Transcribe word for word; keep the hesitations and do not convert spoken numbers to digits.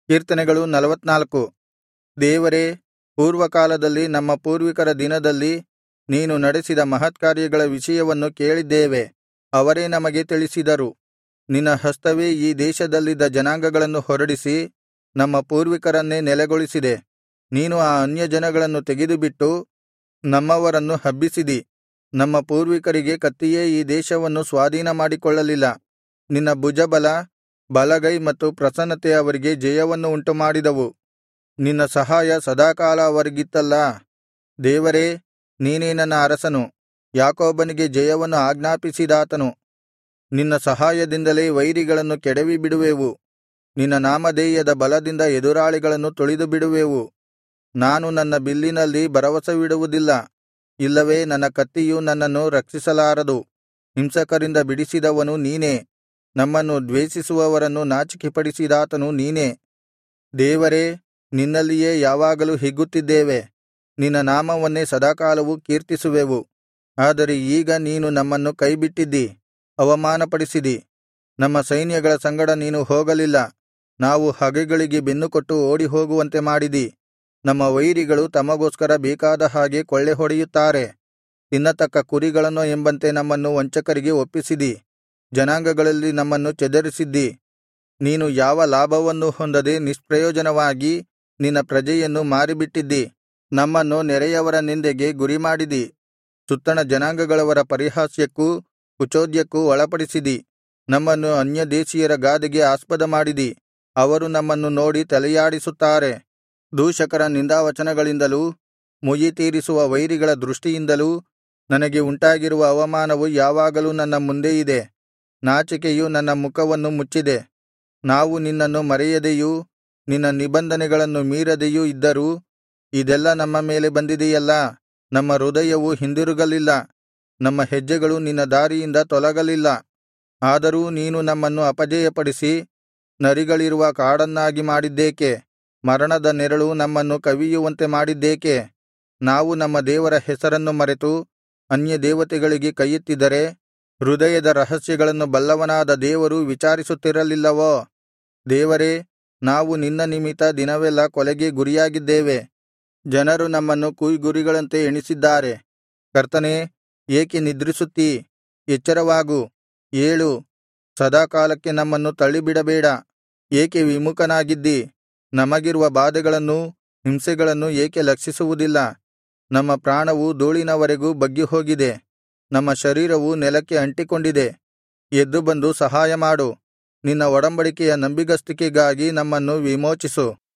ಕೀರ್ತನೆಗಳು ನಲವತ್ತನಾಲ್ಕು. ದೇವರೇ, ಪೂರ್ವಕಾಲದಲ್ಲಿ ನಮ್ಮ ಪೂರ್ವಿಕರ ದಿನದಲ್ಲಿ ನೀನು ನಡೆಸಿದ ಮಹತ್ಕಾರ್ಯಗಳ ವಿಷಯವನ್ನು ಕೇಳಿದ್ದೇವೆ. ಅವರೇ ನಮಗೆ ತಿಳಿಸಿದರು. ನಿನ್ನ ಹಸ್ತವೇ ಈ ದೇಶದಲ್ಲಿದ್ದ ಜನಾಂಗಗಳನ್ನು ಹೊರಡಿಸಿ ನಮ್ಮ ಪೂರ್ವಿಕರನ್ನೇ ನೆಲೆಗೊಳಿಸಿದೆ. ನೀನು ಆ ಅನ್ಯಜನಗಳನ್ನು ತೆಗೆದುಬಿಟ್ಟು ನಮ್ಮವರನ್ನು ಹಬ್ಬಿಸಿದಿ. ನಮ್ಮ ಪೂರ್ವಿಕರಿಗೆ ಕತ್ತಿಯೇ ಈ ದೇಶವನ್ನು ಸ್ವಾಧೀನಮಾಡಿಕೊಳ್ಳಲಿಲ್ಲ. ನಿನ್ನ ಭುಜಬಲ, ಬಲಗೈ ಮತ್ತು ಪ್ರಸನ್ನತೆ ಅವರಿಗೆ ಜಯವನ್ನು ಉಂಟುಮಾಡಿದವು. ನಿನ್ನ ಸಹಾಯ ಸದಾಕಾಲ ಅವರಿಗಿತ್ತಲ್ಲಾ. ದೇವರೇ, ನೀನೇ ನನ್ನ ಅರಸನು, ಯಾಕೋಬನಿಗೆ ಜಯವನ್ನು ಆಜ್ಞಾಪಿಸಿದಾತನು. ನಿನ್ನ ಸಹಾಯದಿಂದಲೇ ವೈರಿಗಳನ್ನು ಕೆಡವಿಬಿಡುವೆವು. ನಿನ್ನ ನಾಮಧೇಯದ ಬಲದಿಂದ ಎದುರಾಳಿಗಳನ್ನು ತುಳಿದುಬಿಡುವೆವು. ನಾನು ನನ್ನ ಬಿಲ್ಲಿನಲ್ಲಿ ಭರವಸವಿಡುವುದಿಲ್ಲ, ಇಲ್ಲವೇ ನನ್ನ ಕತ್ತಿಯು ನನ್ನನ್ನು ರಕ್ಷಿಸಲಾರದು. ಹಿಂಸಕರಿಂದ ಬಿಡಿಸಿದವನು ನೀನೇ, ನಮ್ಮನ್ನು ದ್ವೇಷಿಸುವವರನ್ನು ನಾಚಿಕೆಪಡಿಸಿದಾತನು ನೀನೇ. ದೇವರೇ, ನಿನ್ನಲ್ಲಿಯೇ ಯಾವಾಗಲೂ ಹಿಗ್ಗುತ್ತಿದ್ದೇವೆ. ನಿನ್ನ ನಾಮವನ್ನೇ ಸದಾಕಾಲವೂ ಕೀರ್ತಿಸುವೆವು. ಆದರೆ ಈಗ ನೀನು ನಮ್ಮನ್ನು ಕೈಬಿಟ್ಟಿದ್ದಿ, ಅವಮಾನಪಡಿಸಿದಿ. ನಮ್ಮ ಸೈನ್ಯಗಳ ಸಂಗಡ ನೀನು ಹೋಗಲಿಲ್ಲ. ನಾವು ಹಗೆಗಳಿಗೆ ಬೆನ್ನುಕೊಟ್ಟು ಓಡಿಹೋಗುವಂತೆ ಮಾಡಿದಿ. ನಮ್ಮ ವೈರಿಗಳು ತಮಗೋಸ್ಕರ ಬೇಕಾದ ಹಾಗೆ ಕೊಳ್ಳೆಹೊಡೆಯುತ್ತಾರೆ. ತಿನ್ನತಕ್ಕ ಕುರಿಗಳನ್ನೋ ಎಂಬಂತೆ ನಮ್ಮನ್ನು ವಂಚಕರಿಗೆ ಒಪ್ಪಿಸಿದಿ. ಜನಾಂಗಗಳಲ್ಲಿ ನಮ್ಮನ್ನು ಚದರಿಸಿದ್ದಿ. ನೀನು ಯಾವ ಲಾಭವನ್ನೂ ಹೊಂದದೆ ನಿಷ್ಪ್ರಯೋಜನವಾಗಿ ನಿನ್ನ ಪ್ರಜೆಯನ್ನು ಮಾರಿಬಿಟ್ಟಿದ್ದಿ. ನಮ್ಮನ್ನು ನೆರೆಯವರ ನಿಂದೆಗೆ ಗುರಿಮಾಡಿದಿ. ಸುತ್ತಣ ಜನಾಂಗಗಳವರ ಪರಿಹಾಸ್ಯಕ್ಕೂ ಕುಚೋದ್ಯಕ್ಕೂ ಒಳಪಡಿಸಿದಿ. ನಮ್ಮನ್ನು ಅನ್ಯದೇಶೀಯರ ಗಾದೆಗೆ ಆಸ್ಪದ ಮಾಡಿದಿ. ಅವರು ನಮ್ಮನ್ನು ನೋಡಿ ತಲೆಯಾಡಿಸುತ್ತಾರೆ. ದೂಷಕರ ನಿಂದಾವಚನಗಳಿಂದಲೂ ಮುಯ್ಯಿತೀರಿಸುವ ವೈರಿಗಳ ದೃಷ್ಟಿಯಿಂದಲೂ ನನಗೆ ಉಂಟಾಗಿರುವ ಅವಮಾನವು ಯಾವಾಗಲೂ ನನ್ನ ಮುಂದೆ ಇದೆ. ನಾಚಿಕೆಯು ನನ್ನ ಮುಖವನ್ನು ಮುಚ್ಚಿದೆ. ನಾವು ನಿನ್ನನ್ನು ಮರೆಯದೆಯೂ ನಿನ್ನ ನಿಬಂಧನೆಗಳನ್ನು ಮೀರದೆಯೂ ಇದ್ದರೂ ಇದೆಲ್ಲಾ ನಮ್ಮ ಮೇಲೆ ಬಂದಿದೆಯಲ್ಲಾ. ನಮ್ಮ ಹೃದಯವು ಹಿಂದಿರುಗಲಿಲ್ಲ, ನಮ್ಮ ಹೆಜ್ಜೆಗಳು ನಿನ್ನ ದಾರಿಯಿಂದ ತೊಲಗಲಿಲ್ಲ. ಆದರೂ ನೀನು ನಮ್ಮನ್ನು ಅಪಜಯಪಡಿಸಿ ನರಿಗಳಿರುವ ಕಾಡನ್ನಾಗಿ ಮಾಡಿದ್ದೇಕೆ? ಮರಣದ ನೆರಳು ನಮ್ಮನ್ನು ಕವಿಯುವಂತೆ ಮಾಡಿದ್ದೇಕೆ? ನಾವು ನಮ್ಮ ದೇವರ ಹೆಸರನ್ನು ಮರೆತು ಅನ್ಯದೇವತೆಗಳಿಗೆ ಕೈಯೆತ್ತಿದರೆ, ಹೃದಯದ ರಹಸ್ಯಗಳನ್ನು ಬಲ್ಲವನಾದ ದೇವರು ವಿಚಾರಿಸುತ್ತಿರಲಿಲ್ಲವೋ? ದೇವರೇ, ನಾವು ನಿನ್ನ ನಿಮಿತ್ತ ದಿನವೆಲ್ಲಾ ಕೊಲೆಗೆ ಗುರಿಯಾಗಿದ್ದೇವೆ. ಜನರು ನಮ್ಮನ್ನು ಕುಯ್ಗುರಿಗಳಂತೆ ಎಣಿಸಿದ್ದಾರೆ. ಕರ್ತನೇ, ಏಕೆ ನಿದ್ರಿಸುತ್ತೀ? ಎಚ್ಚರವಾಗು, ಏಳು. ಸದಾಕಾಲಕ್ಕೆ ನಮ್ಮನ್ನು ತಳ್ಳಿಬಿಡಬೇಡ. ಏಕೆ ವಿಮುಖನಾಗಿದ್ದೀ? ನಮಗಿರುವ ಬಾಧೆಗಳನ್ನೂ ಹಿಂಸೆಗಳನ್ನೂ ಏಕೆ ಲಕ್ಷಿಸುವುದಿಲ್ಲ? ನಮ್ಮ ಪ್ರಾಣವು ಧೂಳಿನವರೆಗೂ ಬಗ್ಗಿಹೋಗಿದೆ, ನಮ್ಮ ಶರೀರವು ನೆಲಕ್ಕೆ ಅಂಟಿಕೊಂಡಿದೆ. ಎದ್ದು ಬಂದು ಸಹಾಯಮಾಡು. ನಿನ್ನ ಒಡಂಬಡಿಕೆಯ ನಂಬಿಗಸ್ತಿಕೆಗಾಗಿ ನಮ್ಮನ್ನು ವಿಮೋಚಿಸು.